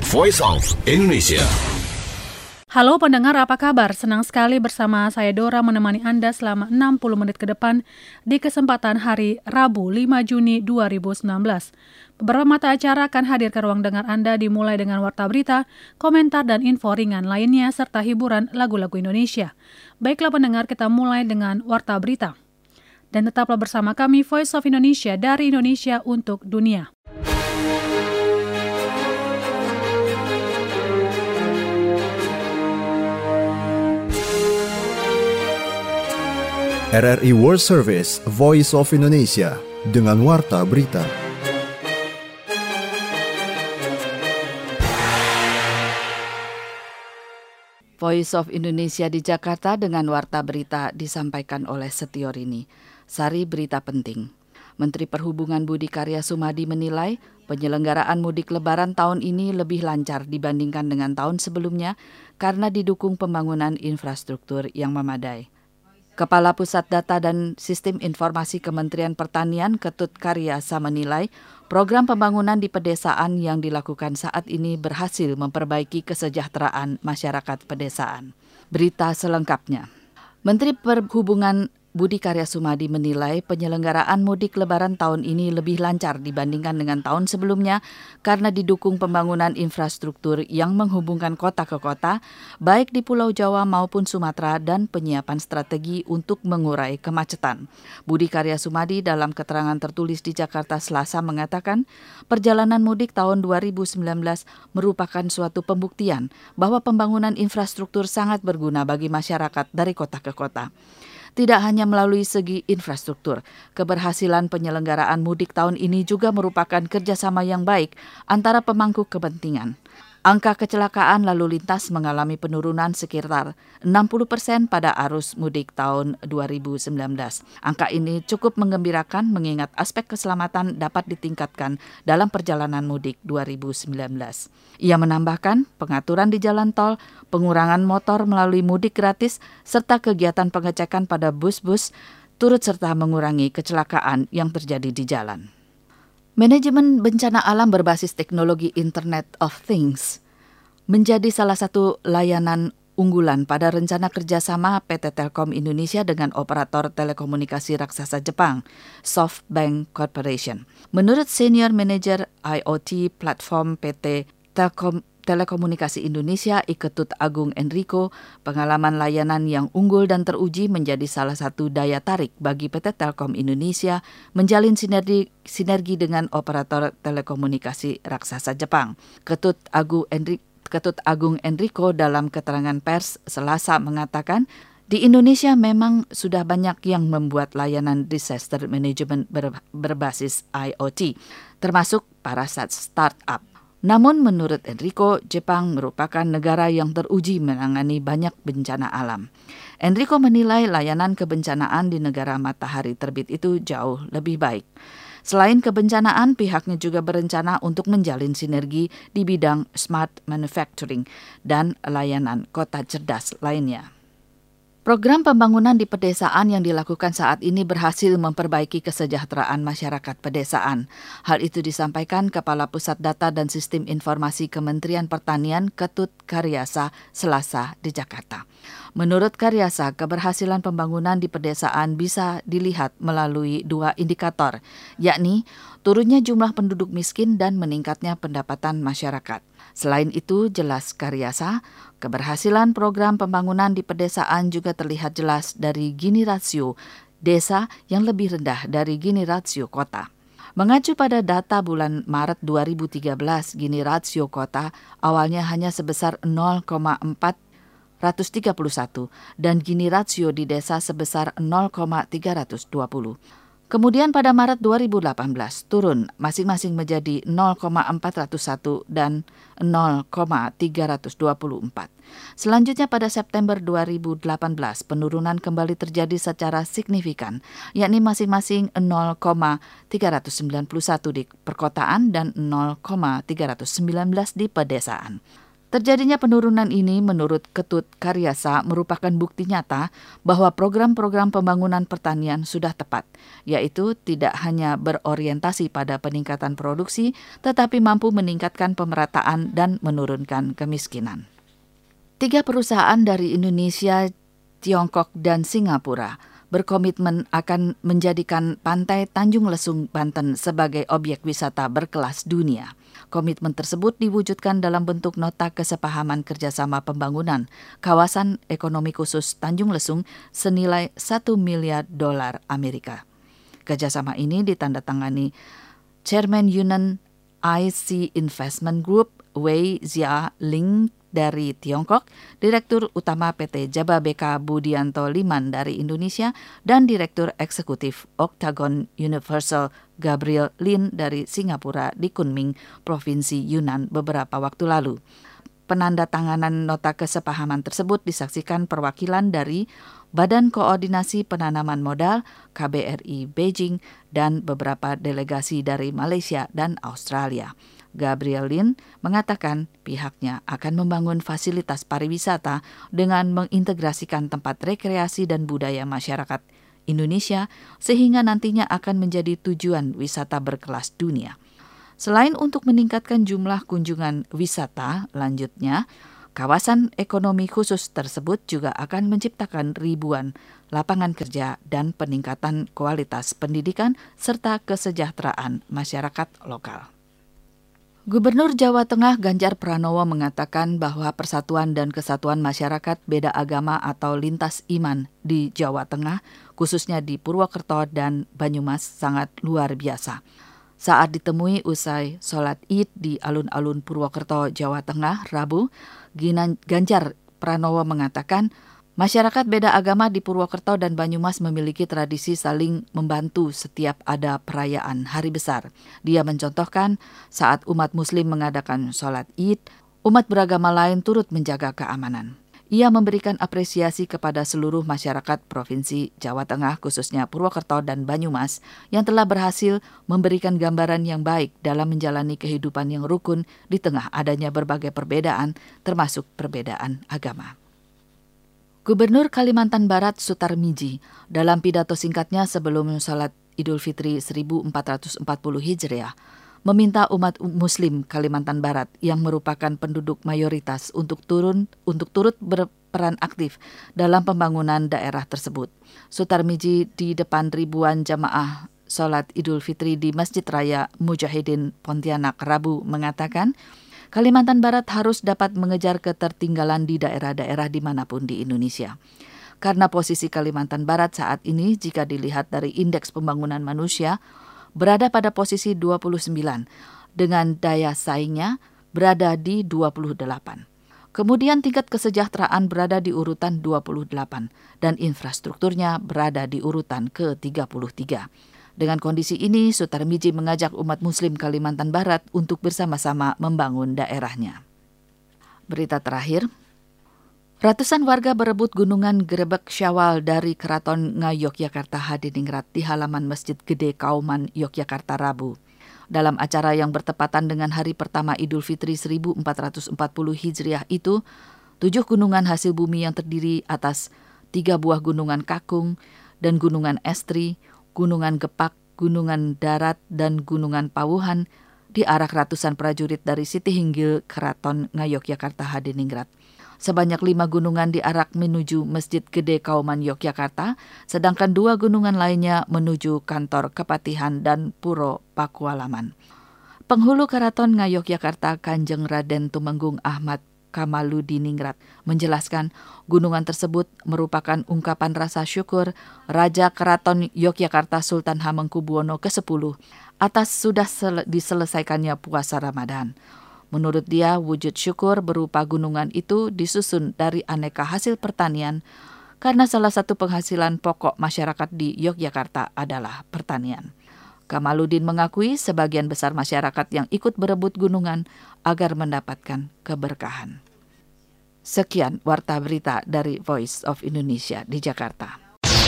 Voice of Indonesia. Halo pendengar, apa kabar? Senang sekali bersama saya Dora menemani Anda selama 60 menit ke depan di kesempatan hari Rabu 5 Juni 2019. Beberapa mata acara akan hadir ke ruang dengar Anda dimulai dengan warta berita, komentar dan info ringan lainnya serta hiburan lagu-lagu Indonesia. Baiklah pendengar, kita mulai dengan warta berita. Dan tetaplah bersama kami Voice of Indonesia dari Indonesia untuk dunia. RRI World Service, Voice of Indonesia, dengan warta berita. Voice of Indonesia di Jakarta dengan warta berita disampaikan oleh Setiorini. Sari berita penting. Menteri Perhubungan Budi Karya Sumadi menilai penyelenggaraan mudik lebaran tahun ini lebih lancar dibandingkan dengan tahun sebelumnya karena didukung pembangunan infrastruktur yang memadai. Kepala Pusat Data dan Sistem Informasi Kementerian Pertanian Ketut Karyasa menilai program pembangunan di pedesaan yang dilakukan saat ini berhasil memperbaiki kesejahteraan masyarakat pedesaan. Berita selengkapnya. Menteri Perhubungan Budi Karya Sumadi menilai penyelenggaraan mudik lebaran tahun ini lebih lancar dibandingkan dengan tahun sebelumnya karena didukung pembangunan infrastruktur yang menghubungkan kota ke kota, baik di Pulau Jawa maupun Sumatera dan penyiapan strategi untuk mengurai kemacetan. Budi Karya Sumadi dalam keterangan tertulis di Jakarta Selasa mengatakan, perjalanan mudik tahun 2019 merupakan suatu pembuktian bahwa pembangunan infrastruktur sangat berguna bagi masyarakat dari kota ke kota. Tidak hanya melalui segi infrastruktur, keberhasilan penyelenggaraan mudik tahun ini juga merupakan kerjasama yang baik antara pemangku kepentingan. Angka kecelakaan lalu lintas mengalami penurunan sekitar 60% pada arus mudik tahun 2019. Angka ini cukup menggembirakan mengingat aspek keselamatan dapat ditingkatkan dalam perjalanan mudik 2019. Ia menambahkan pengaturan di jalan tol, pengurangan motor melalui mudik gratis, serta kegiatan pengecekan pada bus-bus turut serta mengurangi kecelakaan yang terjadi di jalan. Manajemen bencana alam berbasis teknologi Internet of Things menjadi salah satu layanan unggulan pada rencana kerjasama PT Telkom Indonesia dengan operator telekomunikasi raksasa Jepang, SoftBank Corporation. Menurut Senior Manager IoT Platform PT Telekomunikasi Indonesia, Iketut Agung Enrico, pengalaman layanan yang unggul dan teruji menjadi salah satu daya tarik bagi PT Telkom Indonesia menjalin sinergi dengan operator telekomunikasi raksasa Jepang. Ketut Agung Enrico dalam keterangan pers Selasa mengatakan, di Indonesia memang sudah banyak yang membuat layanan disaster management berbasis IoT, termasuk para startup. Namun menurut Enrico, Jepang merupakan negara yang teruji menangani banyak bencana alam. Enrico menilai layanan kebencanaan di negara matahari terbit itu jauh lebih baik. Selain kebencanaan, pihaknya juga berencana untuk menjalin sinergi di bidang smart manufacturing dan layanan kota cerdas lainnya. Program pembangunan di pedesaan yang dilakukan saat ini berhasil memperbaiki kesejahteraan masyarakat pedesaan. Hal itu disampaikan Kepala Pusat Data dan Sistem Informasi Kementerian Pertanian Ketut Karyasa Selasa di Jakarta. Menurut Karyasa, keberhasilan pembangunan di pedesaan bisa dilihat melalui dua indikator, yakni turunnya jumlah penduduk miskin dan meningkatnya pendapatan masyarakat. Selain itu, jelas Karyasa, keberhasilan program pembangunan di pedesaan juga terlihat jelas dari Gini rasio desa yang lebih rendah dari Gini rasio kota. Mengacu pada data bulan Maret 2013, Gini rasio kota awalnya hanya sebesar 0,431 dan Gini rasio di desa sebesar 0,320. Kemudian pada Maret 2018 turun masing-masing menjadi 0,401 dan 0,324. Selanjutnya pada September 2018 penurunan kembali terjadi secara signifikan, yakni masing-masing 0,391 di perkotaan dan 0,319 di pedesaan. Terjadinya penurunan ini menurut Ketut Karyasa merupakan bukti nyata bahwa program-program pembangunan pertanian sudah tepat, yaitu tidak hanya berorientasi pada peningkatan produksi, tetapi mampu meningkatkan pemerataan dan menurunkan kemiskinan. 3 perusahaan dari Indonesia, Tiongkok, dan Singapura berkomitmen akan menjadikan pantai Tanjung Lesung, Banten sebagai objek wisata berkelas dunia. Komitmen tersebut diwujudkan dalam bentuk nota kesepahaman kerjasama pembangunan kawasan ekonomi khusus Tanjung Lesung senilai $1 miliar Amerika. Kerjasama ini ditandatangani Chairman Yunnan IC Investment Group Wei Zia-ling dari Tiongkok, Direktur Utama PT Jababeka Budianto Liman dari Indonesia, dan Direktur Eksekutif Octagon Universal Gabriel Lin dari Singapura di Kunming, Provinsi Yunnan beberapa waktu lalu. Penandatanganan nota kesepahaman tersebut disaksikan perwakilan dari Badan Koordinasi Penanaman Modal, KBRI Beijing, dan beberapa delegasi dari Malaysia dan Australia. Gabriel Lin mengatakan pihaknya akan membangun fasilitas pariwisata dengan mengintegrasikan tempat rekreasi dan budaya masyarakat Indonesia sehingga nantinya akan menjadi tujuan wisata berkelas dunia. Selain untuk meningkatkan jumlah kunjungan wisata, lanjutnya, kawasan ekonomi khusus tersebut juga akan menciptakan ribuan lapangan kerja dan peningkatan kualitas pendidikan serta kesejahteraan masyarakat lokal. Gubernur Jawa Tengah Ganjar Pranowo mengatakan bahwa persatuan dan kesatuan masyarakat beda agama atau lintas iman di Jawa Tengah, khususnya di Purwokerto dan Banyumas, sangat luar biasa. Saat ditemui usai sholat Id di alun-alun Purwokerto, Jawa Tengah, Rabu, Ganjar Pranowo mengatakan masyarakat beda agama di Purwokerto dan Banyumas memiliki tradisi saling membantu setiap ada perayaan hari besar. Dia mencontohkan saat umat Muslim mengadakan sholat Id, umat beragama lain turut menjaga keamanan. Ia memberikan apresiasi kepada seluruh masyarakat Provinsi Jawa Tengah, khususnya Purwokerto dan Banyumas, yang telah berhasil memberikan gambaran yang baik dalam menjalani kehidupan yang rukun di tengah adanya berbagai perbedaan, termasuk perbedaan agama. Gubernur Kalimantan Barat Sutar Miji dalam pidato singkatnya sebelum salat Idul Fitri 1440 Hijriah meminta umat Muslim Kalimantan Barat yang merupakan penduduk mayoritas untuk turut berperan aktif dalam pembangunan daerah tersebut. Sutar Miji di depan ribuan jamaah salat Idul Fitri di Masjid Raya Mujahidin Pontianak Rabu mengatakan Kalimantan Barat harus dapat mengejar ketertinggalan di daerah-daerah dimanapun di Indonesia. Karena posisi Kalimantan Barat saat ini jika dilihat dari Indeks Pembangunan Manusia berada pada posisi 29, dengan daya saingnya berada di 28. Kemudian tingkat kesejahteraan berada di urutan 28 dan infrastrukturnya berada di urutan ke-33. Dengan kondisi ini, Sutar Miji mengajak umat Muslim Kalimantan Barat untuk bersama-sama membangun daerahnya. Berita terakhir, ratusan warga berebut gunungan Grebek Syawal dari Keraton Ngayogyakarta Hadiningrat di halaman Masjid Gede Kauman, Yogyakarta Rabu. Dalam acara yang bertepatan dengan hari pertama Idul Fitri 1440 Hijriah itu, 7 gunungan hasil bumi yang terdiri atas 3 buah gunungan kakung dan gunungan estri, gunungan gepak, gunungan darat, dan gunungan pawuhan diarak ratusan prajurit dari Siti Hinggil Keraton Ngayogyakarta Hadiningrat. Sebanyak 5 gunungan diarak menuju Masjid Gede Kauman Yogyakarta, sedangkan 2 gunungan lainnya menuju kantor Kepatihan dan Puro Pakualaman. Penghulu Keraton Ngayogyakarta Kanjeng Raden Tumenggung Ahmad Kamaludiningrat menjelaskan gunungan tersebut merupakan ungkapan rasa syukur Raja Keraton Yogyakarta Sultan Hamengkubuwono ke-10 atas sudah diselesaikannya puasa Ramadan. Menurut dia, wujud syukur berupa gunungan itu disusun dari aneka hasil pertanian karena salah satu penghasilan pokok masyarakat di Yogyakarta adalah pertanian. Kamaludin mengakui sebagian besar masyarakat yang ikut berebut gunungan agar mendapatkan keberkahan. Sekian Warta Berita dari Voice of Indonesia di Jakarta.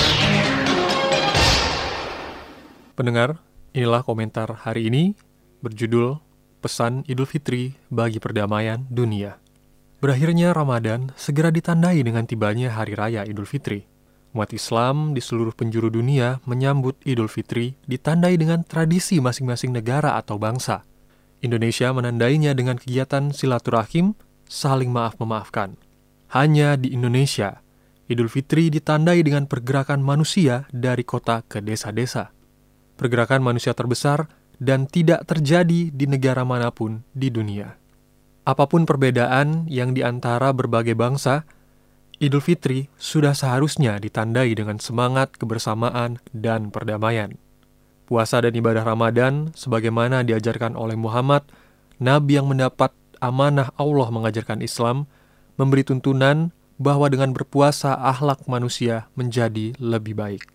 Pendengar, inilah komentar hari ini berjudul Pesan Idul Fitri bagi Perdamaian Dunia. Berakhirnya Ramadan segera ditandai dengan tibanya Hari Raya Idul Fitri. Umat Islam di seluruh penjuru dunia menyambut Idul Fitri ditandai dengan tradisi masing-masing negara atau bangsa. Indonesia menandainya dengan kegiatan silaturahim, saling maaf-memaafkan. Hanya di Indonesia, Idul Fitri ditandai dengan pergerakan manusia dari kota ke desa-desa. Pergerakan manusia terbesar dan tidak terjadi di negara manapun di dunia. Apapun perbedaan yang di antara berbagai bangsa, Idul Fitri sudah seharusnya ditandai dengan semangat kebersamaan dan perdamaian. Puasa dan ibadah Ramadan, sebagaimana diajarkan oleh Muhammad, Nabi yang mendapat amanah Allah mengajarkan Islam, memberi tuntunan bahwa dengan berpuasa akhlak manusia menjadi lebih baik.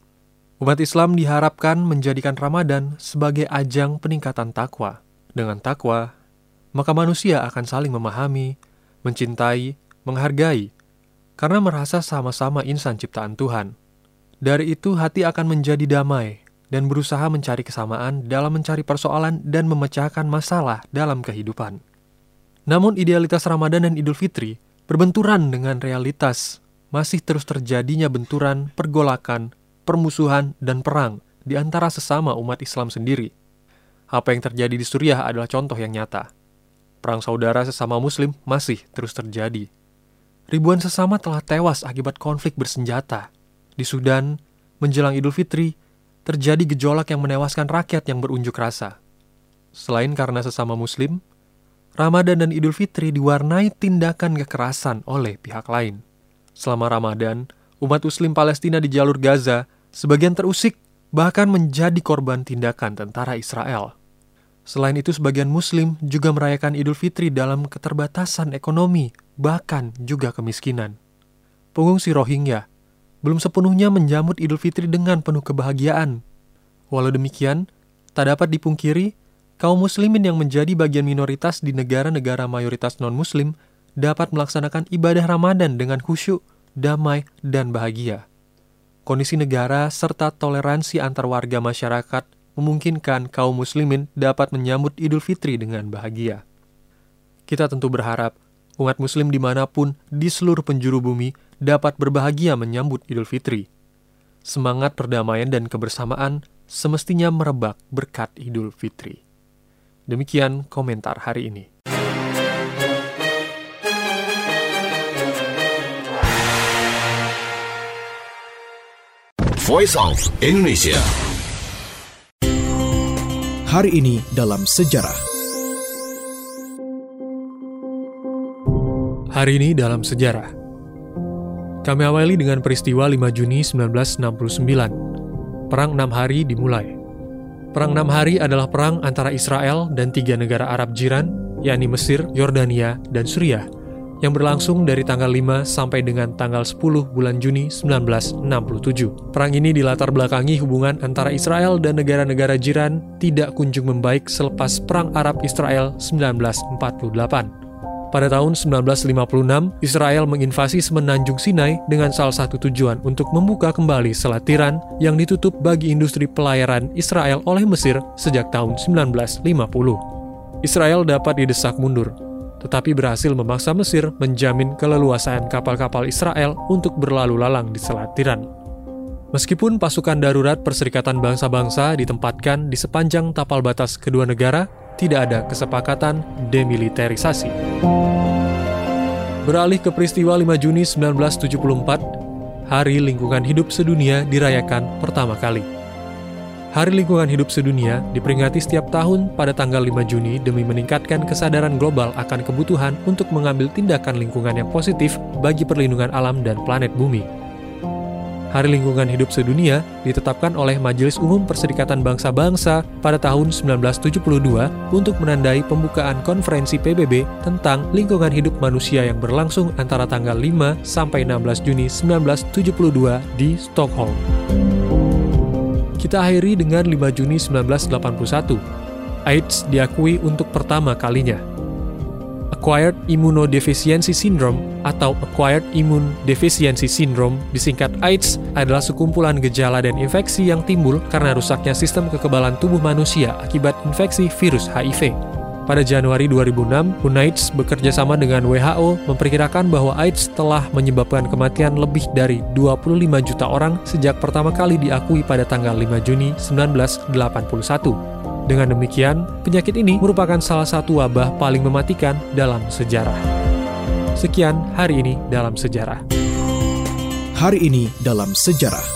Umat Islam diharapkan menjadikan Ramadan sebagai ajang peningkatan takwa. Dengan takwa, maka manusia akan saling memahami, mencintai, menghargai, karena merasa sama-sama insan ciptaan Tuhan. Dari itu hati akan menjadi damai dan berusaha mencari kesamaan dalam mencari persoalan dan memecahkan masalah dalam kehidupan. Namun idealitas Ramadan dan Idul Fitri berbenturan dengan realitas. Masih terus terjadinya benturan, pergolakan, permusuhan, dan perang di antara sesama umat Islam sendiri. Apa yang terjadi di Suriah adalah contoh yang nyata. Perang saudara sesama Muslim masih terus terjadi. Ribuan sesama telah tewas akibat konflik bersenjata. Di Sudan, menjelang Idul Fitri, terjadi gejolak yang menewaskan rakyat yang berunjuk rasa. Selain karena sesama Muslim, Ramadan dan Idul Fitri diwarnai tindakan kekerasan oleh pihak lain. Selama Ramadan, umat Muslim Palestina di jalur Gaza sebagian terusik, bahkan menjadi korban tindakan tentara Israel. Selain itu, sebagian Muslim juga merayakan Idul Fitri dalam keterbatasan ekonomi, bahkan juga kemiskinan. Pengungsi Rohingya belum sepenuhnya menjamu Idul Fitri dengan penuh kebahagiaan. Walau demikian, tak dapat dipungkiri, kaum muslimin yang menjadi bagian minoritas di negara-negara mayoritas non-muslim dapat melaksanakan ibadah Ramadan dengan khusyuk, damai, dan bahagia. Kondisi negara serta toleransi antar warga masyarakat memungkinkan kaum muslimin dapat menyambut Idul Fitri dengan bahagia. Kita tentu berharap umat muslim dimanapun di seluruh penjuru bumi dapat berbahagia menyambut Idul Fitri. Semangat perdamaian dan kebersamaan semestinya merebak berkat Idul Fitri. Demikian komentar hari ini. Voice of Indonesia. Hari ini dalam sejarah. Hari ini dalam sejarah. Kami awali dengan peristiwa 5 Juni 1969. Perang 6 hari dimulai. Perang 6 hari adalah perang antara Israel dan 3 negara Arab jiran, yakni Mesir, Yordania, dan Suriah, yang berlangsung dari tanggal 5 sampai dengan tanggal 10 bulan Juni 1967. Perang ini dilatar belakangi hubungan antara Israel dan negara-negara jiran tidak kunjung membaik selepas Perang Arab-Israel 1948. Pada tahun 1956, Israel menginvasi Semenanjung Sinai dengan salah satu tujuan untuk membuka kembali Selat Tiran yang ditutup bagi industri pelayaran Israel oleh Mesir sejak tahun 1950. Israel dapat didesak mundur, tetapi berhasil memaksa Mesir menjamin keleluasaan kapal-kapal Israel untuk berlalu lalang di Selat Tiran. Meskipun pasukan darurat Perserikatan Bangsa-Bangsa ditempatkan di sepanjang tapal batas kedua negara, tidak ada kesepakatan demilitarisasi. Beralih ke peristiwa 5 Juni 1974, Hari Lingkungan Hidup Sedunia dirayakan pertama kali. Hari Lingkungan Hidup Sedunia diperingati setiap tahun pada tanggal 5 Juni demi meningkatkan kesadaran global akan kebutuhan untuk mengambil tindakan lingkungan yang positif bagi perlindungan alam dan planet bumi. Hari Lingkungan Hidup Sedunia ditetapkan oleh Majelis Umum Perserikatan Bangsa-Bangsa pada tahun 1972 untuk menandai pembukaan konferensi PBB tentang lingkungan hidup manusia yang berlangsung antara tanggal 5 sampai 16 Juni 1972 di Stockholm. Kita akhiri dengan 5 Juni 1981. AIDS diakui untuk pertama kalinya. Acquired Immunodeficiency Syndrome atau Acquired Immune Deficiency Syndrome disingkat AIDS adalah sekumpulan gejala dan infeksi yang timbul karena rusaknya sistem kekebalan tubuh manusia akibat infeksi virus HIV. Pada Januari 2006, UNAIDS bekerja sama dengan WHO memperkirakan bahwa AIDS telah menyebabkan kematian lebih dari 25 juta orang sejak pertama kali diakui pada tanggal 5 Juni 1981. Dengan demikian, penyakit ini merupakan salah satu wabah paling mematikan dalam sejarah. Sekian hari ini dalam sejarah. Hari ini dalam sejarah.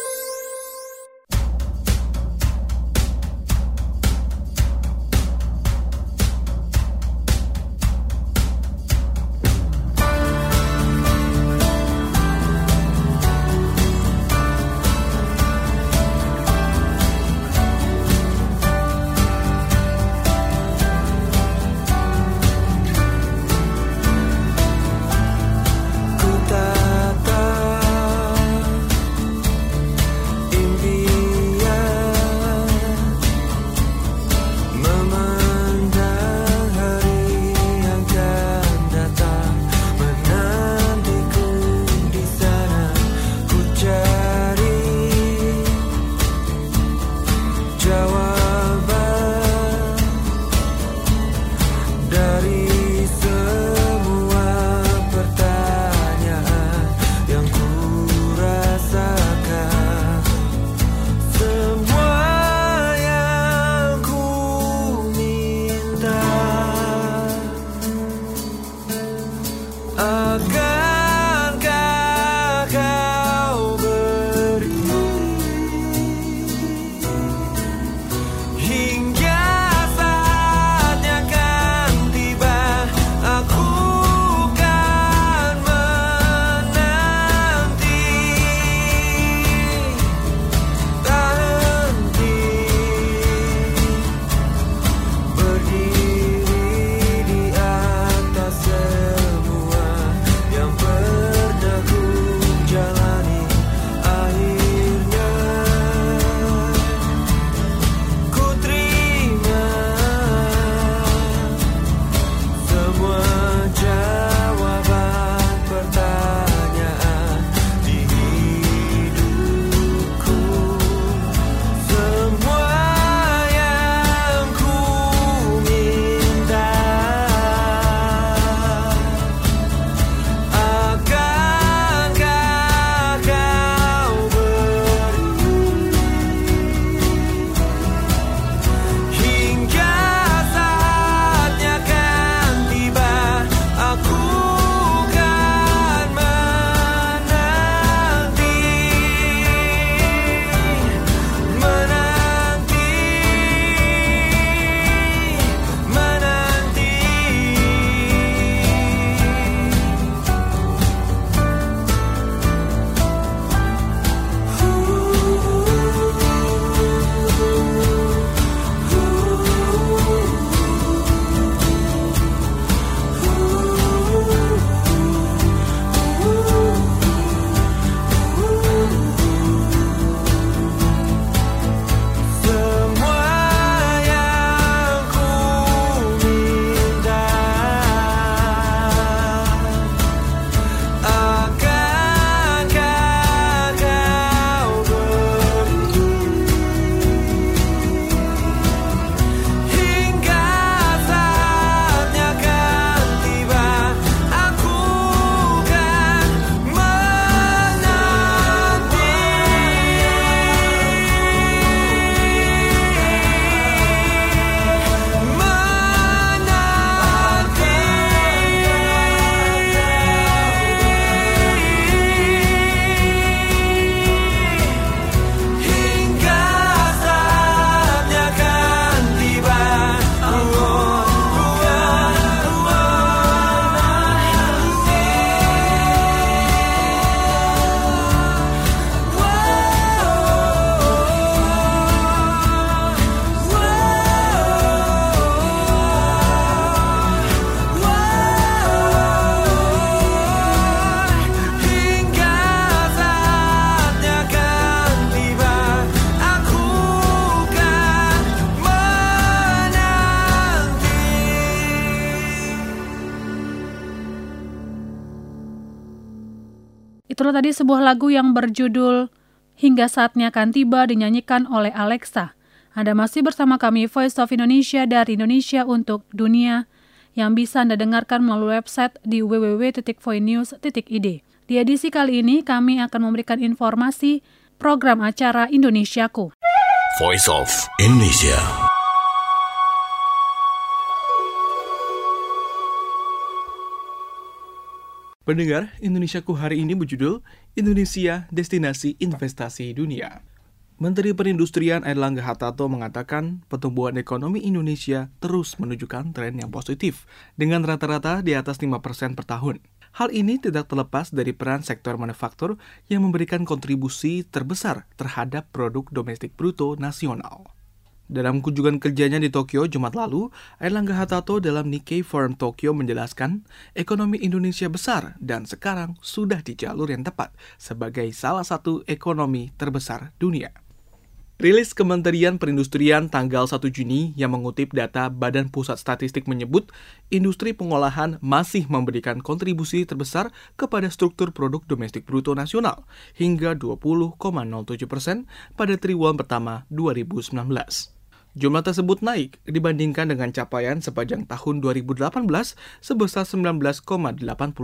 Itulah tadi sebuah lagu yang berjudul Hingga Saatnya Akan Tiba dinyanyikan oleh Alexa. Anda masih bersama kami Voice of Indonesia dari Indonesia untuk Dunia yang bisa Anda dengarkan melalui website di www.voinews.id. Di edisi kali ini kami akan memberikan informasi program acara Indonesiaku. Voice of Indonesia. Pendengar, Indonesiaku hari ini berjudul Indonesia Destinasi Investasi Dunia. Menteri Perindustrian Airlangga Hartarto mengatakan pertumbuhan ekonomi Indonesia terus menunjukkan tren yang positif dengan rata-rata di atas 5% per tahun. Hal ini tidak terlepas dari peran sektor manufaktur yang memberikan kontribusi terbesar terhadap produk domestik bruto nasional. Dalam kunjungan kerjanya di Tokyo Jumat lalu, Airlangga Hartarto dalam Nikkei Forum Tokyo menjelaskan ekonomi Indonesia besar dan sekarang sudah di jalur yang tepat sebagai salah satu ekonomi terbesar dunia. Rilis Kementerian Perindustrian tanggal 1 Juni yang mengutip data Badan Pusat Statistik menyebut industri pengolahan masih memberikan kontribusi terbesar kepada struktur produk domestik bruto nasional hingga 20,07% pada triwulan pertama 2019. Jumlah tersebut naik dibandingkan dengan capaian sepanjang tahun 2018 sebesar 19,86%.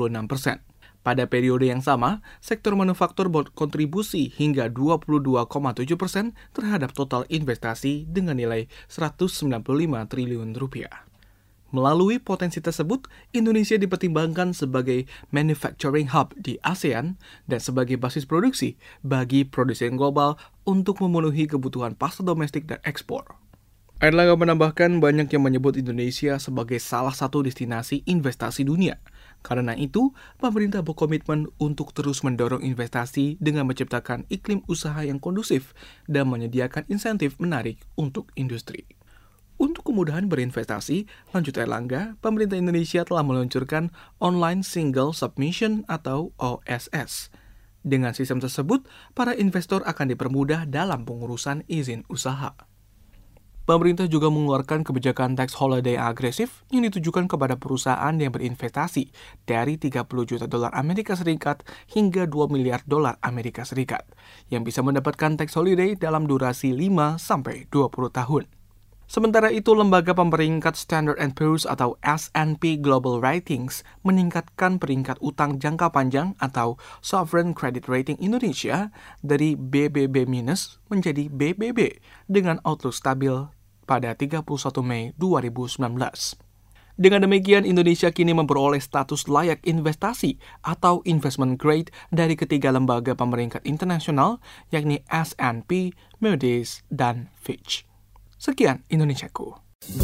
Pada periode yang sama, sektor manufaktur berkontribusi hingga 22,7% terhadap total investasi dengan nilai 195 triliun rupiah. Melalui potensi tersebut, Indonesia dipertimbangkan sebagai manufacturing hub di ASEAN dan sebagai basis produksi bagi produsen global untuk memenuhi kebutuhan pasar domestik dan ekspor. Airlangga menambahkan banyak yang menyebut Indonesia sebagai salah satu destinasi investasi dunia. Karena itu, pemerintah berkomitmen untuk terus mendorong investasi dengan menciptakan iklim usaha yang kondusif dan menyediakan insentif menarik untuk industri. Untuk kemudahan berinvestasi, lanjut Airlangga, pemerintah Indonesia telah meluncurkan Online Single Submission atau OSS. Dengan sistem tersebut, para investor akan dipermudah dalam pengurusan izin usaha. Pemerintah juga mengeluarkan kebijakan tax holiday agresif yang ditujukan kepada perusahaan yang berinvestasi dari 30 juta dolar Amerika Serikat hingga 2 miliar dolar Amerika Serikat yang bisa mendapatkan tax holiday dalam durasi 5-20 tahun. Sementara itu, lembaga pemeringkat Standard & Poor's atau S&P Global Ratings meningkatkan peringkat utang jangka panjang atau Sovereign Credit Rating Indonesia dari BBB- menjadi BBB dengan outlook stabil pada 31 Mei 2019. Dengan demikian, Indonesia kini memperoleh status layak investasi atau investment grade dari ketiga lembaga pemeringkat internasional yakni S&P, Moody's, dan Fitch. Sekian Indonesiaku.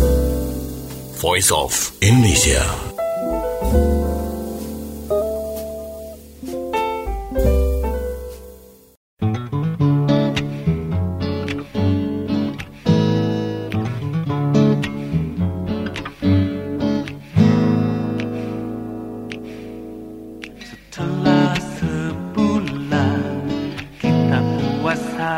Voice of Indonesia. Setelah sebulan kita puasa,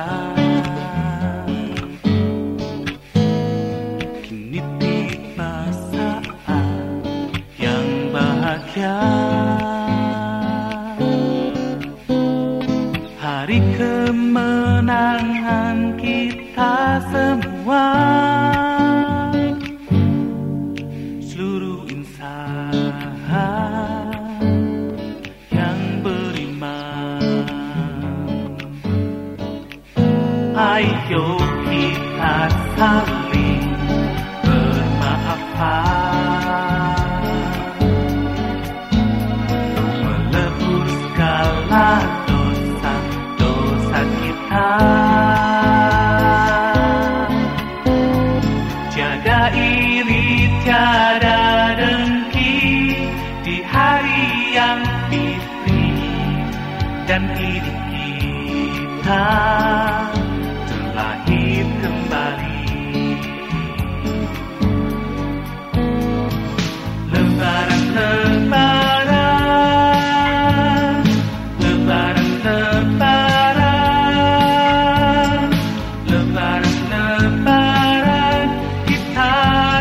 hari kemenangan kita semua, seluruh insan yang beriman. Ayo kita saling bermaafan, melebur segala dosa-dosa kita. Tiada iri, tiada dengki di hari yang fitri, dan hidup kita terlahir kembali. Lebaran, lebaran, lebaran, lebaran, lebaran, lebaran, kita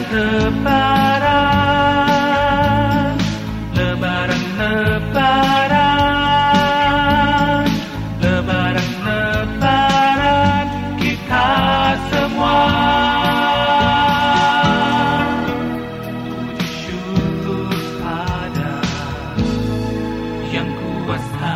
lebaran, lebaran, lebaran, lebaran, lebaran kita semua. Puji syukur pada Yang Kuasa.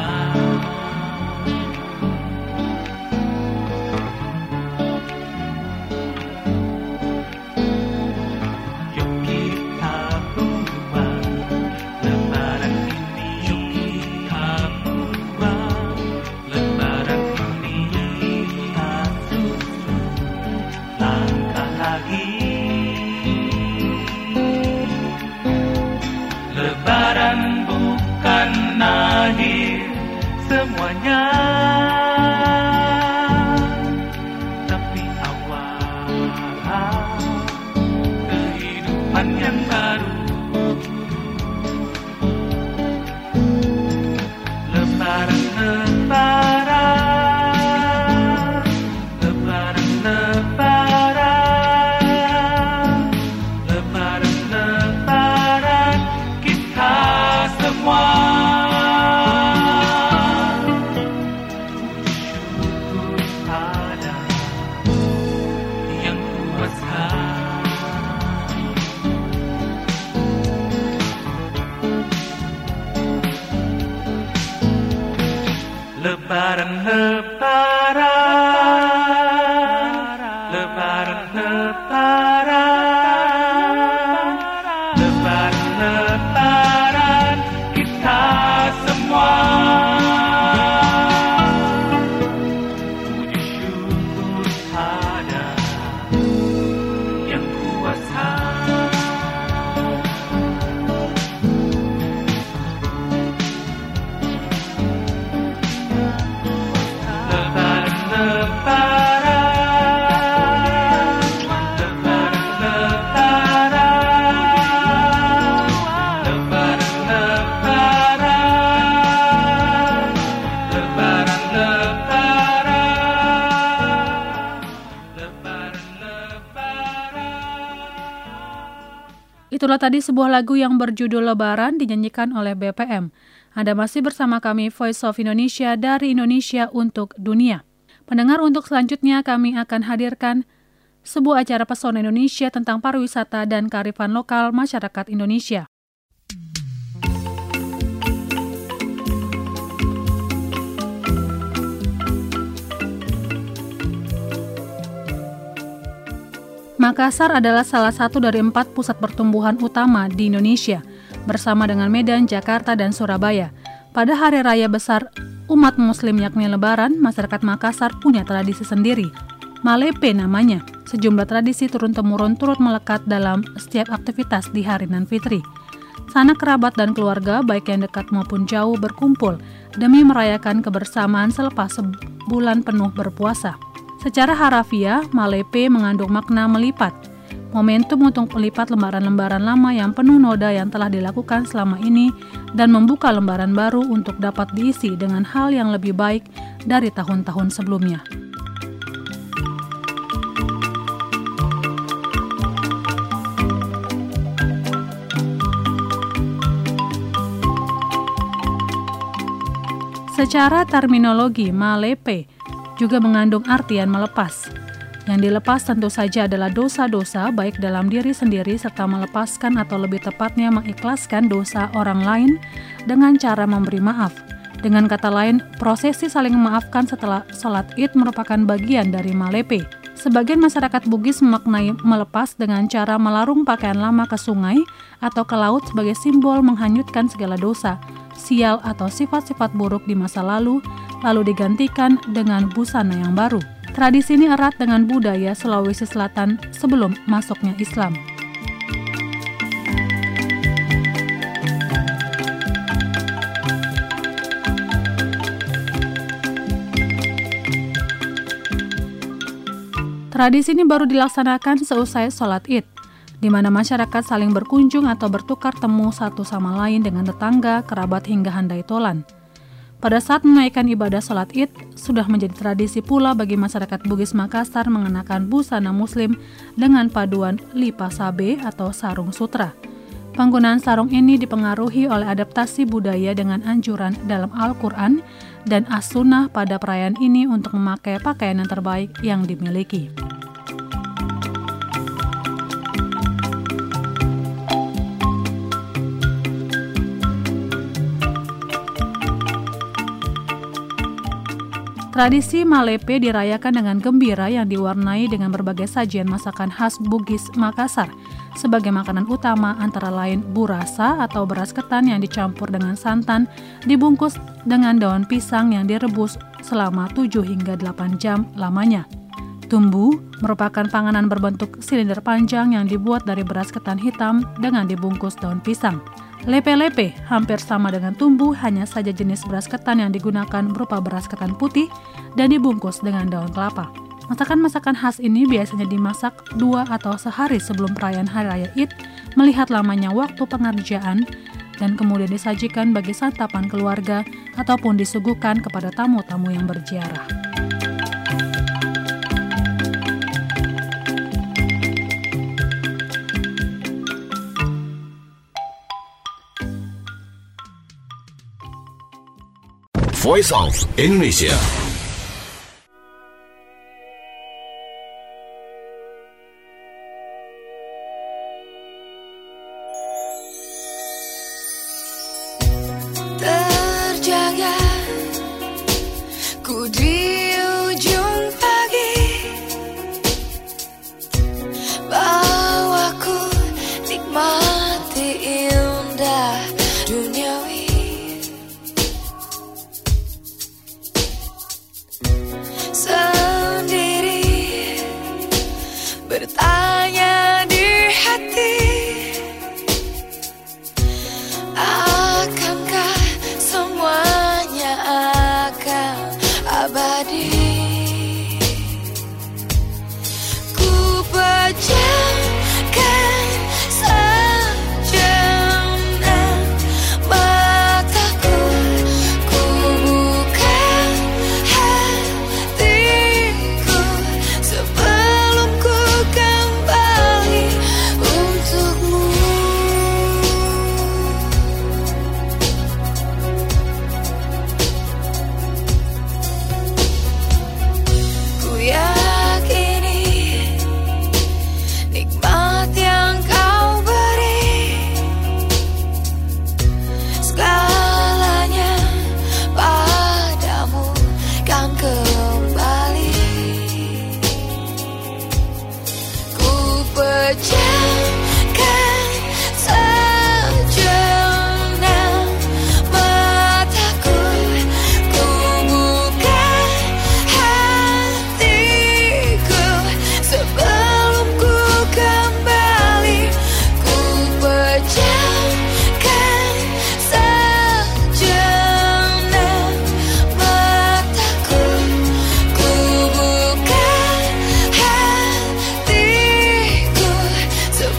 Lebaran bukan akhir semuanya, tapi awal kehidupan yang baru. Lebaran, lebaran, lebaran, lebaran, lebaran, lebaran kita semua. Puji syukur pada Yang Kuasa. Lebaran, lebaran, lebaran, lebaran, lebaran, lebaran kita semua. Puji syukur pada Yang Kuasa. Lebaran, lebaran, lebaran, lebaran, lebaran, lebaran, lebaran, lebaran, lebaran. Itulah tadi sebuah lagu yang berjudul Lebaran dinyanyikan oleh BPM. Anda masih bersama kami Voice of Indonesia dari Indonesia untuk Dunia. Pendengar, untuk selanjutnya kami akan hadirkan sebuah acara Pesona Indonesia tentang pariwisata dan kearifan lokal masyarakat Indonesia. Makassar adalah salah satu dari 4 pusat pertumbuhan utama di Indonesia, bersama dengan Medan, Jakarta, dan Surabaya. Pada hari raya besar umat muslim yakni Lebaran, masyarakat Makassar punya tradisi sendiri. Malepe namanya. Sejumlah tradisi turun-temurun turut melekat dalam setiap aktivitas di hari nan fitri. Sanak kerabat dan keluarga, baik yang dekat maupun jauh, berkumpul demi merayakan kebersamaan selepas sebulan penuh berpuasa. Secara harafiah, Malepe mengandung makna melipat. Momentum untuk melipat lembaran-lembaran lama yang penuh noda yang telah dilakukan selama ini dan membuka lembaran baru untuk dapat diisi dengan hal yang lebih baik dari tahun-tahun sebelumnya. Secara terminologi, Malepe juga mengandung artian melepas. Yang dilepas tentu saja adalah dosa-dosa baik dalam diri sendiri serta melepaskan atau lebih tepatnya mengikhlaskan dosa orang lain dengan cara memberi maaf. Dengan kata lain, prosesi saling memaafkan setelah sholat Id merupakan bagian dari Malepe. Sebagian masyarakat Bugis memaknai melepas dengan cara melarung pakaian lama ke sungai atau ke laut sebagai simbol menghanyutkan segala dosa, sial atau sifat-sifat buruk di masa lalu digantikan dengan busana yang baru. Tradisi ini erat dengan budaya Sulawesi Selatan sebelum masuknya Islam. Tradisi ini baru dilaksanakan seusai sholat Id, di mana masyarakat saling berkunjung atau bertukar temu satu sama lain dengan tetangga, kerabat hingga handai tolan. Pada saat menunaikan ibadah sholat Id, sudah menjadi tradisi pula bagi masyarakat Bugis Makassar mengenakan busana muslim dengan paduan lipa sabe atau sarung sutra. Penggunaan sarung ini dipengaruhi oleh adaptasi budaya dengan anjuran dalam Al-Quran dan as-sunnah pada perayaan ini untuk memakai pakaian yang terbaik yang dimiliki. Tradisi Malepe dirayakan dengan gembira yang diwarnai dengan berbagai sajian masakan khas Bugis Makassar. Sebagai makanan utama antara lain burasa atau beras ketan yang dicampur dengan santan, dibungkus dengan daun pisang yang direbus selama 7 hingga 8 jam lamanya. Tumbu merupakan panganan berbentuk silinder panjang yang dibuat dari beras ketan hitam dengan dibungkus daun pisang. Lepe-lepe hampir sama dengan tumbu, hanya saja jenis beras ketan yang digunakan berupa beras ketan putih dan dibungkus dengan daun kelapa. Masakan-masakan khas ini biasanya dimasak 2 atau sehari sebelum perayaan Hari Raya Id, melihat lamanya waktu pengerjaan, dan kemudian disajikan bagi santapan keluarga ataupun disuguhkan kepada tamu-tamu yang berziarah. Voice of Indonesia. Terjaga ku di ujung pagi, bawaku nikmati indah duniawi. Sendiri bertanya di hati, akankah semuanya akan abadi? Ku pejamkan sejenak mataku, ku buka hatiku sebelum ku kembali untukmu. Ku yakini nikmat yang kau beri, segalanya padamu kan kembali. Ku pejamkan sejenak mataku, ku buka hatiku sebelum ku kembali. Ku pejamkan sejenak mataku, ku buka hatiku sebelum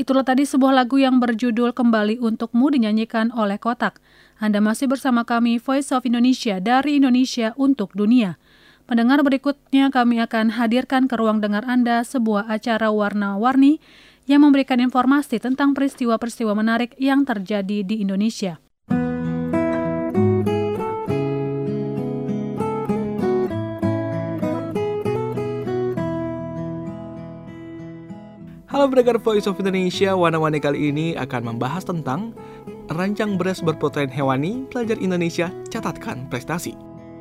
Itulah tadi sebuah lagu yang berjudul Kembali Untukmu dinyanyikan oleh Kotak. Anda masih bersama kami Voice of Indonesia dari Indonesia untuk Dunia. Pendengar, berikutnya kami akan hadirkan ke ruang dengar Anda sebuah acara warna-warni yang memberikan informasi tentang peristiwa-peristiwa menarik yang terjadi di Indonesia. Halo pendengar Voice of Indonesia, warna-warni kali ini akan membahas tentang rancang beras berprotein hewani, pelajar Indonesia catatkan prestasi.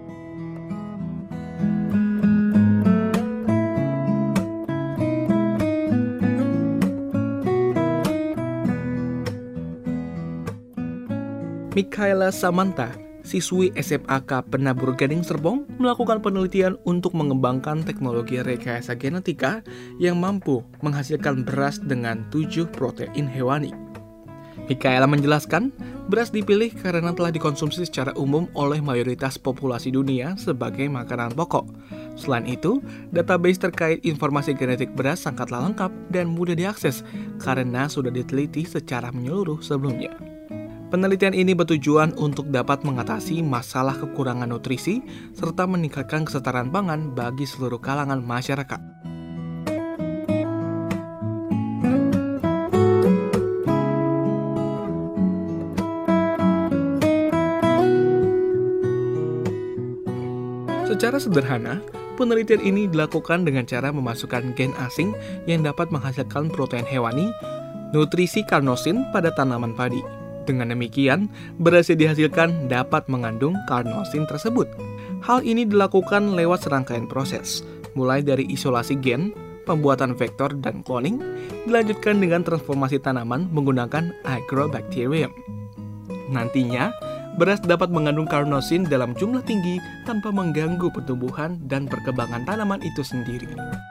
Mikaela Samantha, siswi SMAK Penabur Gading Serpong, melakukan penelitian untuk mengembangkan teknologi rekayasa genetika yang mampu menghasilkan beras dengan 7 protein hewani. Mikaela menjelaskan, beras dipilih karena telah dikonsumsi secara umum oleh mayoritas populasi dunia sebagai makanan pokok. Selain itu, database terkait informasi genetik beras sangatlah lengkap dan mudah diakses karena sudah diteliti secara menyeluruh sebelumnya. Penelitian ini bertujuan untuk dapat mengatasi masalah kekurangan nutrisi serta meningkatkan kesetaraan pangan bagi seluruh kalangan masyarakat. Secara sederhana, penelitian ini dilakukan dengan cara memasukkan gen asing yang dapat menghasilkan protein hewani, nutrisi karnosin pada tanaman padi. Dengan demikian, beras yang dihasilkan dapat mengandung karnosin tersebut. Hal ini dilakukan lewat serangkaian proses, mulai dari isolasi gen, pembuatan vektor, dan cloning, dilanjutkan dengan transformasi tanaman menggunakan agrobacterium. Nantinya, beras dapat mengandung karnosin dalam jumlah tinggi tanpa mengganggu pertumbuhan dan perkembangan tanaman itu sendiri.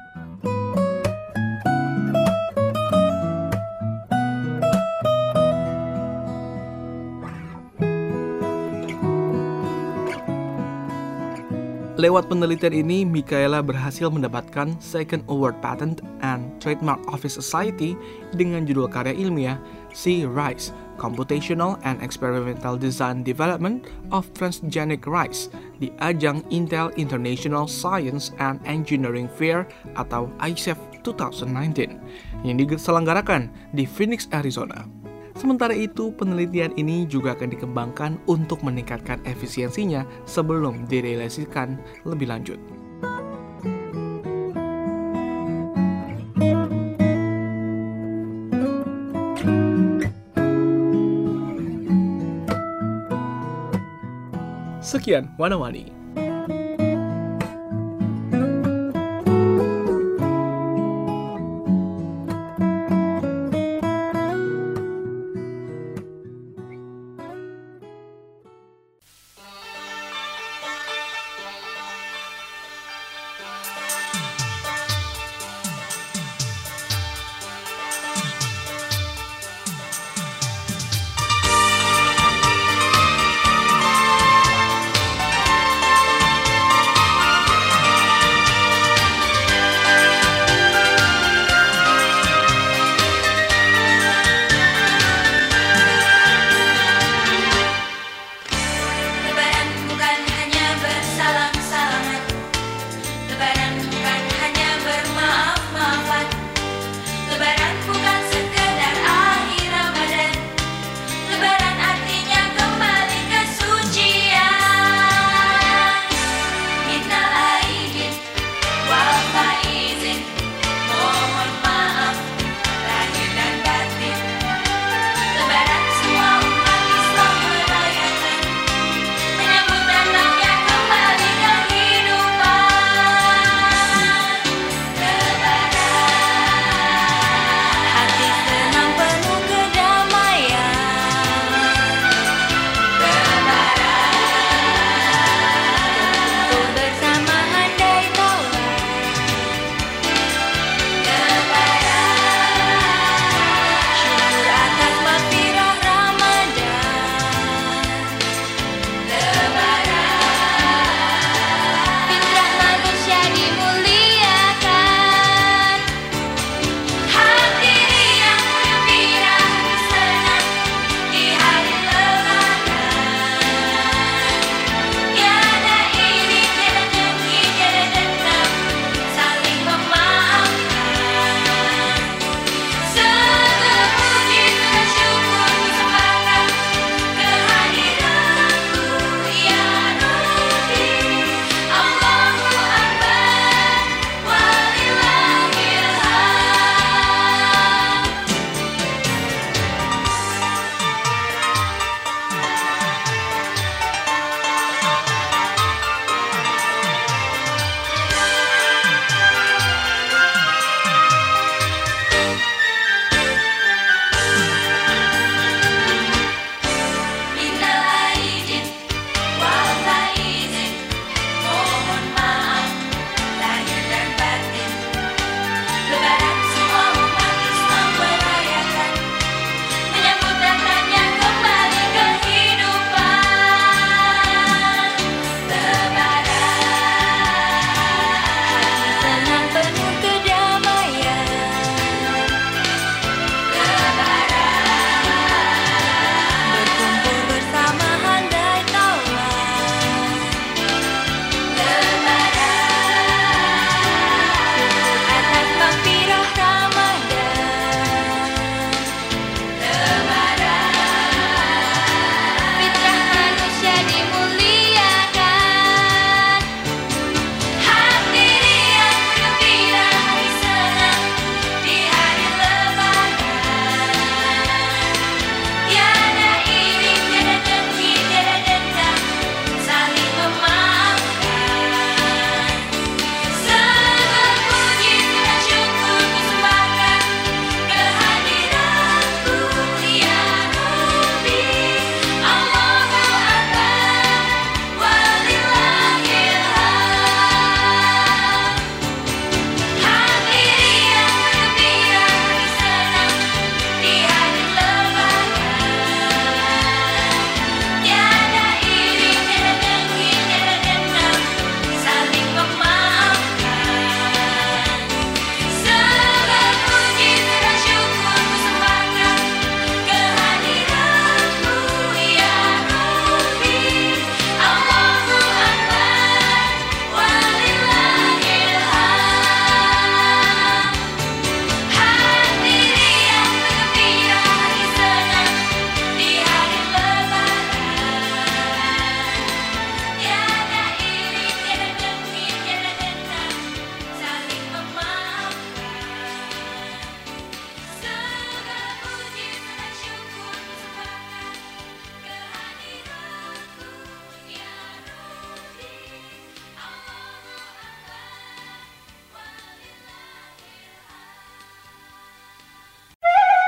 Lewat penelitian ini, Mikaela berhasil mendapatkan Second Award Patent and Trademark Office Society dengan judul karya ilmiah C-Rice, Computational and Experimental Design Development of Transgenic Rice di ajang Intel International Science and Engineering Fair atau ISEF 2019 yang diselenggarakan di Phoenix, Arizona. Sementara itu, penelitian ini juga akan dikembangkan untuk meningkatkan efisiensinya sebelum direalisasikan lebih lanjut. Sekian warna-warni.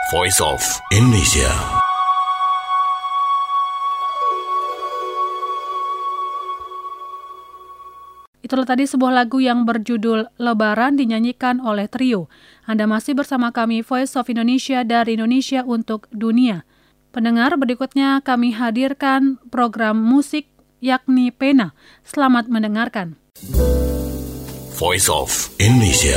Voice of Indonesia. Itulah tadi sebuah lagu yang berjudul Lebaran dinyanyikan oleh Trio. Anda masih bersama kami Voice of Indonesia dari Indonesia untuk Dunia. Pendengar, berikutnya kami hadirkan program musik yakni Pena. Selamat mendengarkan. Voice of Indonesia.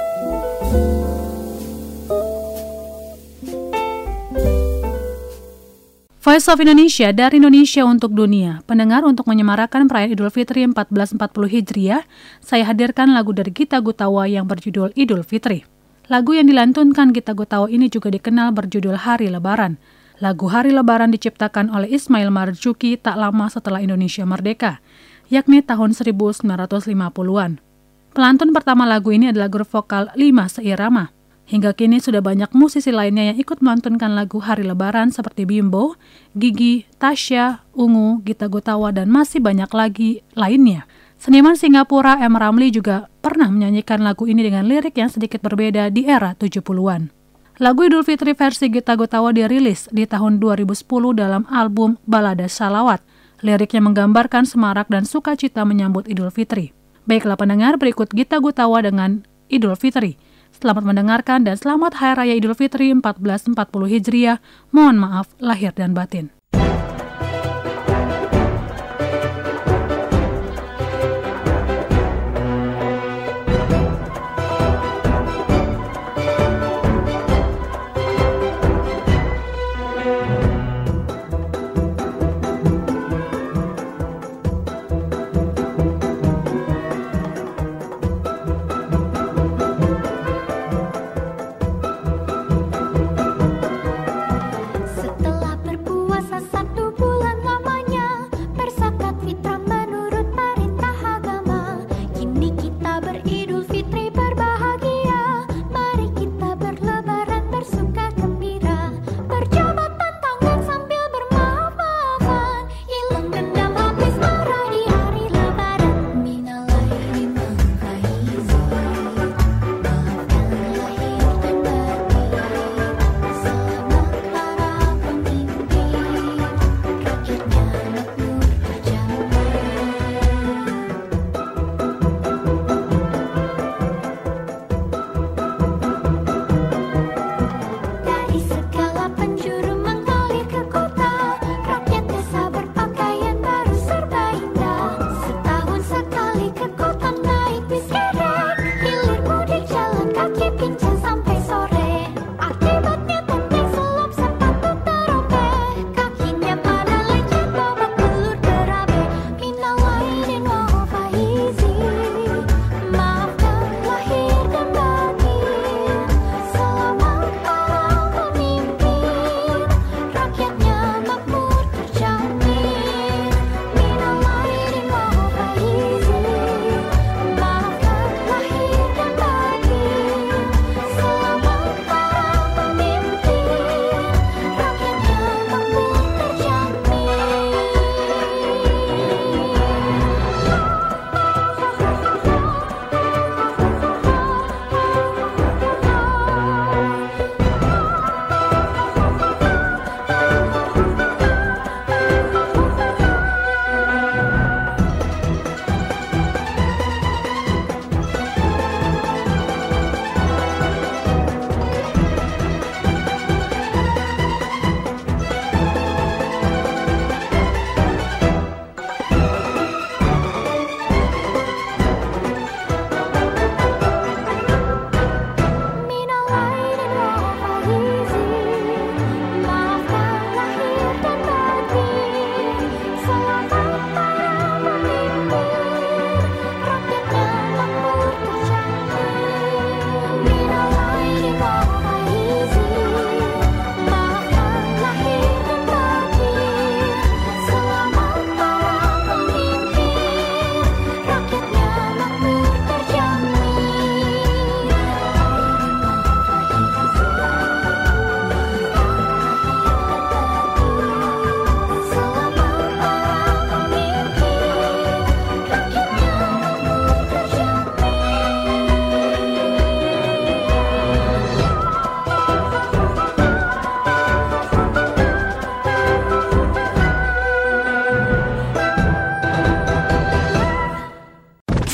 Voice of Indonesia dari Indonesia untuk Dunia. Pendengar, untuk menyemarakan perayaan Idul Fitri 1440 Hijriah, saya hadirkan lagu dari Gita Gutawa yang berjudul Idul Fitri. Lagu yang dilantunkan Gita Gutawa ini juga dikenal berjudul Hari Lebaran. Lagu Hari Lebaran diciptakan oleh Ismail Marzuki tak lama setelah Indonesia merdeka, yakni tahun 1950-an. Pelantun pertama lagu ini adalah grup vokal Lima Seirama. Hingga kini sudah banyak musisi lainnya yang ikut melantunkan lagu Hari Lebaran seperti Bimbo, Gigi, Tasya, Ungu, Gita Gutawa, dan masih banyak lagi lainnya. Seniman Singapura M. Ramlee juga pernah menyanyikan lagu ini dengan lirik yang sedikit berbeda di era 70-an. Lagu Idul Fitri versi Gita Gutawa dirilis di tahun 2010 dalam album Balada Salawat. Liriknya menggambarkan semarak dan sukacita menyambut Idul Fitri. Baiklah pendengar, berikut Gita Gutawa dengan Idul Fitri. Selamat mendengarkan dan selamat Hari Raya Idul Fitri 1440 Hijriah. Mohon maaf lahir dan batin. Setelah berpuasa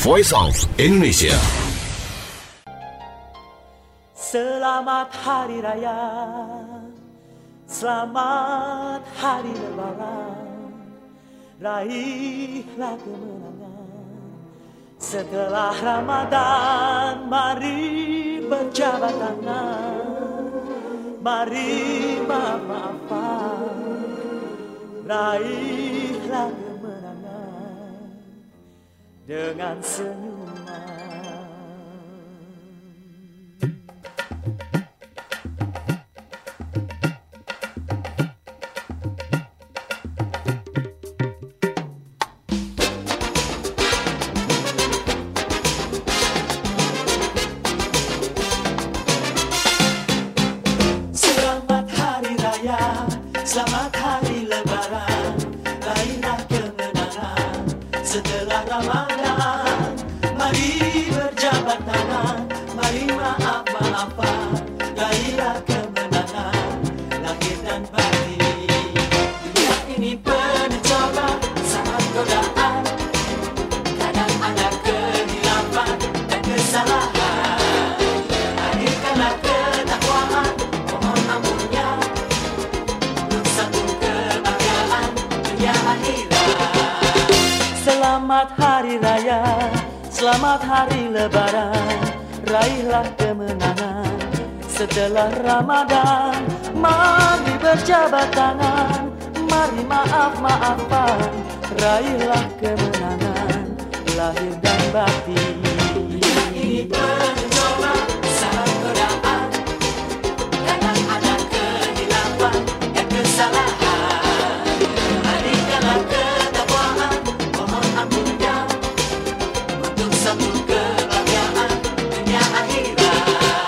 Voice of Indonesia. Selamat Hari Raya, selamat Hari Lebaran, raihlah kemenangan. Setelah Ramadan, mari berjabat tangan, mari maaf-maafan, raihlah kemenangan dengan senyuman. Selamat Hari Raya, selamat Hari Lebaran, raihlah kemenangan setelah Ramadan. Mari berjabat tangan, mari maaf-maafan, raihlah kemenangan lahir dan batin. Dunia ini penuh coba, sangat godaan, kadang ada kehilapan dan kesalahan. Hadirkanlah ketakwaan, mohon ampunnya, untuk satu kebahagiaan dunia akhirat. Selamat Hari Raya, selamat Hari Lebaran, raihlah kemenangan setelah Ramadan. Mari berjabat tangan, mari maaf-maafan, raihlah kemenangan lahir dan batin. Dunia ini penuh coba, sangat godaan, kadang ada kehilapan dan kesalahan. Hadirkanlah ketakwaan, mohon ampunnya, untuk satu kebahagiaan dunia akhirat.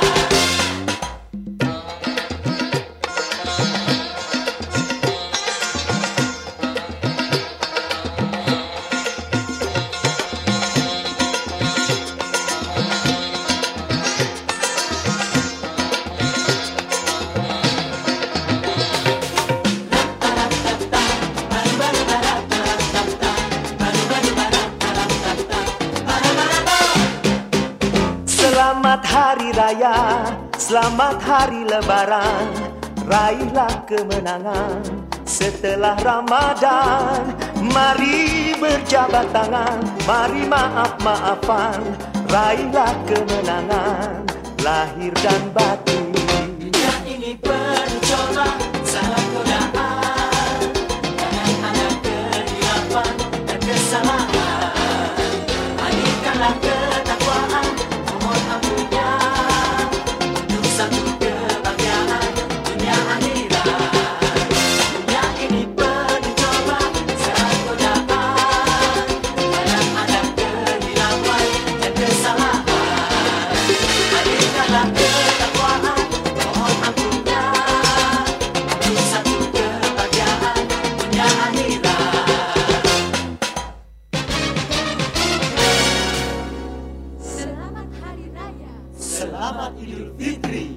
Selamat Hari Raya, selamat Hari Lebaran, raihlah kemenangan setelah Ramadan. Mari berjabat tangan, mari maaf-maafan, raihlah kemenangan lahir dan batin. Dunia ini penuh coba, sangat godaan, kadang ada kehilapan dan kesalahan. Hadirkanlah ketakwaan, mohon ampunnya, untuk satu kebahagiaan dunia akhirat. Dunia ini penuh coba, sangat godaan, kadang ada kehilapan dan kesalahan. Hadirkanlah ketakwaan, mohon ampunnya, untuk satu kebahagiaan dunia akhirat. Selamat Hari Raya. Selamat Idul Fitri.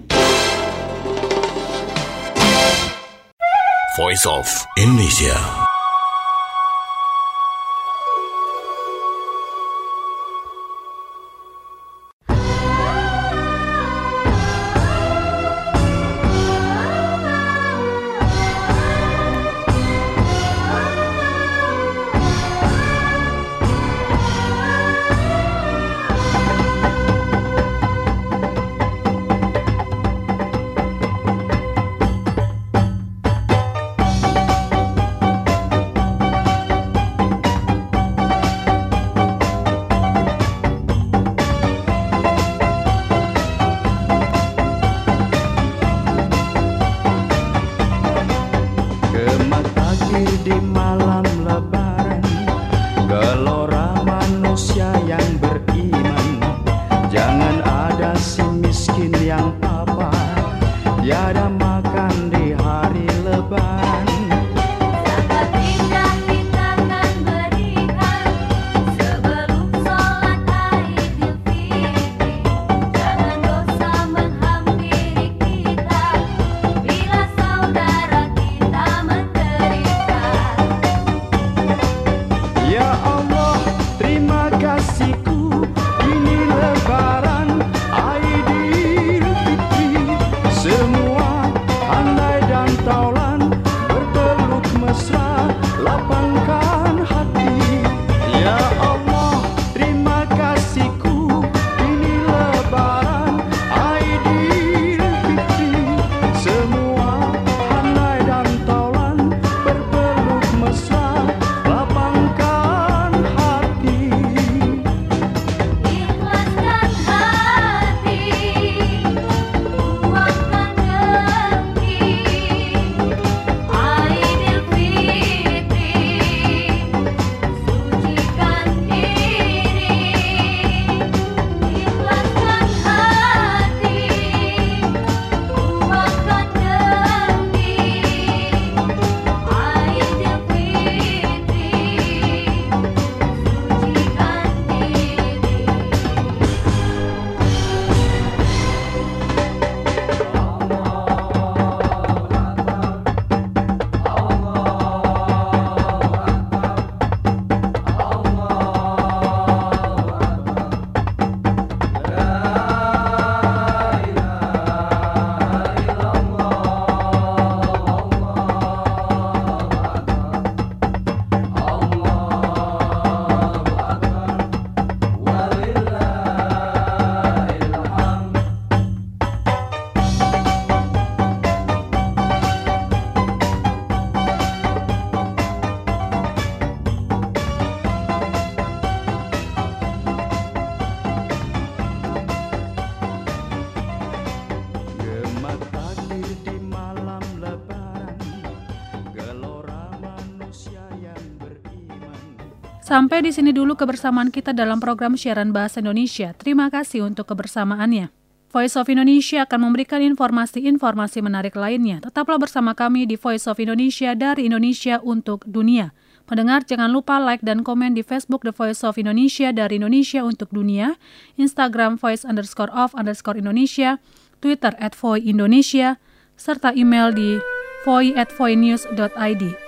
Voice of Indonesia. Sampai di sini dulu kebersamaan kita dalam program siaran Bahasa Indonesia. Terima kasih untuk kebersamaannya. Voice of Indonesia akan memberikan informasi-informasi menarik lainnya. Tetaplah bersama kami di Voice of Indonesia dari Indonesia untuk dunia. Pendengar, jangan lupa like dan komen di Facebook The Voice of Indonesia dari Indonesia untuk dunia, Instagram voice_of_Indonesia, Twitter @voindonesia, serta email di voi@voinews.id.